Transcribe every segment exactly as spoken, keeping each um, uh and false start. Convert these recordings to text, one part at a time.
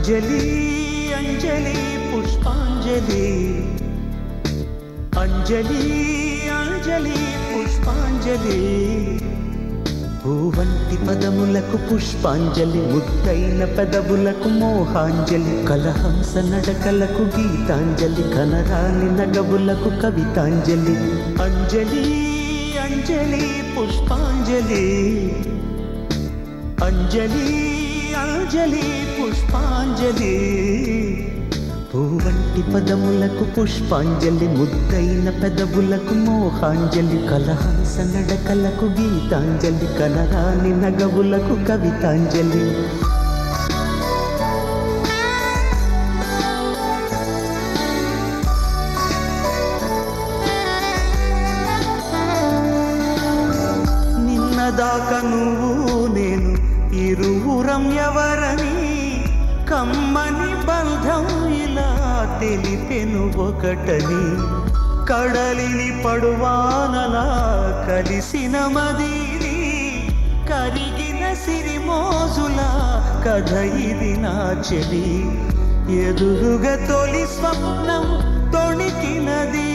అంజలి అంజలి పుష్పాంజలి అంజలి అంజలి పుష్పాంజలి పూవంటి పదములకు పుష్పాంజలి ముద్దైన పెదవులకు మోహాంజలి కలహంస నడకలకు గీతాంజలి కనరాని నగవులకు కవితాంజలి అంజలి అంజలి పుష్పాంజలి అంజలి అంజలి పుష్పాంజలి పూవంటి పదములకు పుష్పాంజలి ముద్దైన పెదవులకు మోహాంజలి కలహంస నడకలకు గీతాంజలి కనరాని నగవులకు కవితాంజలి నిన్నదాకా నువ్వు నేను ఇరువురం ఎవరని కమ్మని బంధం ఇలా తెలిపెను ఒకటని కడలిని పడువానలా కలిసిన మదిని కరిగిన సిరిమోజుల కథ ఇది నా చెలి ఎదురుగా తొలి స్వప్నం తొణికినది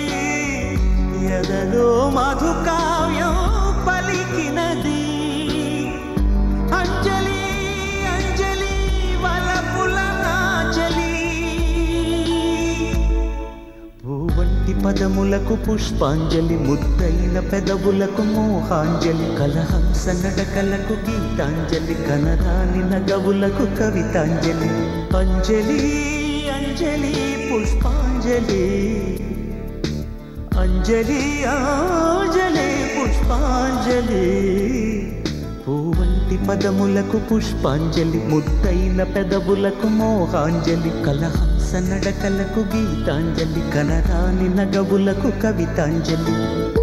ఎదలో మధుకావ్యం పలికినది అంజలి అంజలి వలపుల నాచలి పూవంటి పదములకు పుష్పాంజలి ముద్దైన పెదవులకు మోహాంజలి కలహంస నడకలకు గీతాంజలి కనరాని నగవులకు కవితాంజలి అంజలి అంజలి పుష్పాంజలి అంజలి అంజలి పుష్పాంజలి పూవంటి పదములకు పుష్పాంజలి ముద్దైన పెదవులకు మోహాంజలి కలహంస నడకలకు గీతాంజలి కనరాని నగవులకు కవితాంజలి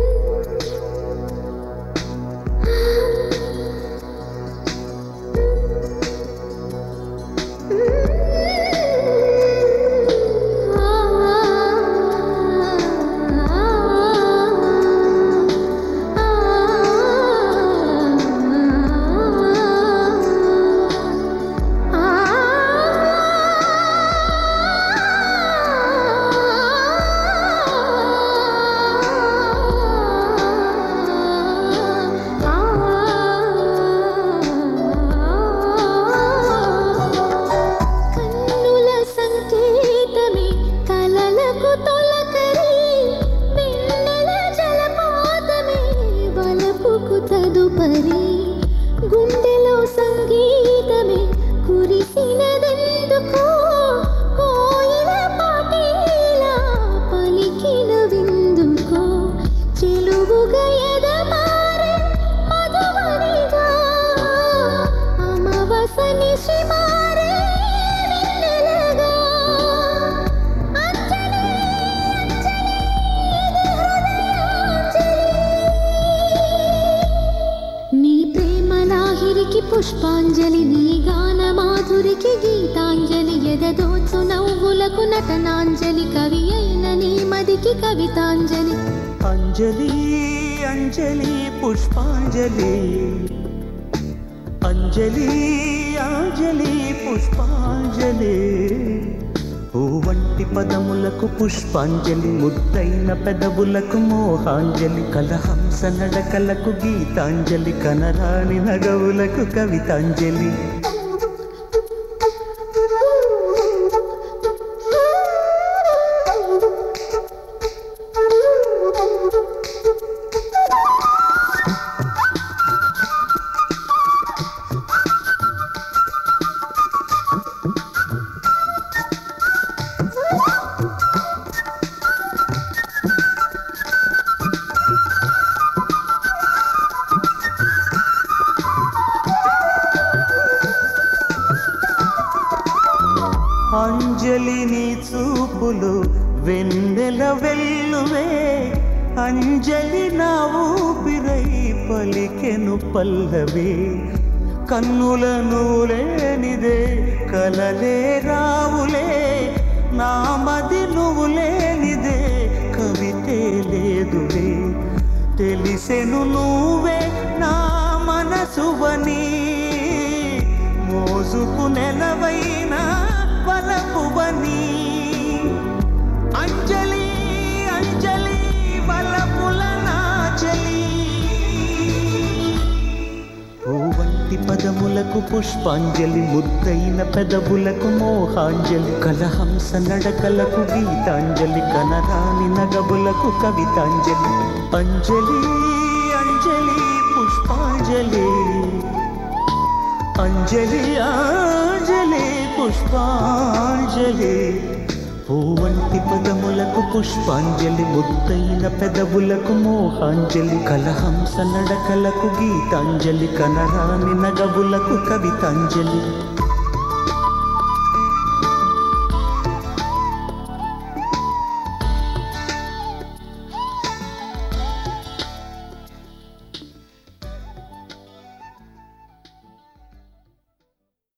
గుండెలో సంగీతమే కురిసినదెందుకో కోయిల పాటేలా పలికిన విందుకో చెలువుగా ఎదమారే మధువనిగా అమవసని శ్రీమారే వెన్నెలగా అంజలి అంజలి ఇది హృదయాంజలి నీ ప్రేమలాహిరికి పుష్పాంజలి నీ గాన మాధురికి గీతాంజలి ఎదదోచు నవ్వులకు నటనాంజలి కవి అయిన నీ మదికి కవితాంజలి అంజలి అంజలి పుష్పాంజలి అంజలి అంజలి పుష్పాంజలి పూవంటి పదములకు పుష్పాంజలి ముద్దైన పెదవులకు మోహాంజలి కలహంస నడకలకు గీతాంజలి కనరాని నగవులకు కవితాంజలి అంజలి నీ చూపులు వెన్నెల వెల్లువే అంజలి నా ఊపిరై పలికెను పల్లవి కన్నుల నువ్వులేనిదే కలలే రావులే నా మది నువ్వులేనిదే కవితే లేదులే తెలిసెను నువ్వే నా మనసువని మోసుకు నెలవైనా నీ అంజలి అంజలి బలపుల నాచలి పూవంటి పదములకు పుష్పాంజలి ముద్దైన పెదవులకు మోహాంజలి కలహంస నడకలకు గీతాంజలి కనరాని నగబులకు కవితాంజలి అంజలి అంజలి పుష్పాంజలి అంజలి అంజలి పుష్పాంజలి పూవంటి పదములకు పుష్పాంజలి ముద్దైన పెదవులకు మోహాంజలి కలహంస నడకలకు గీతాంజలి కనరాని నగవులకు కవితాంజలి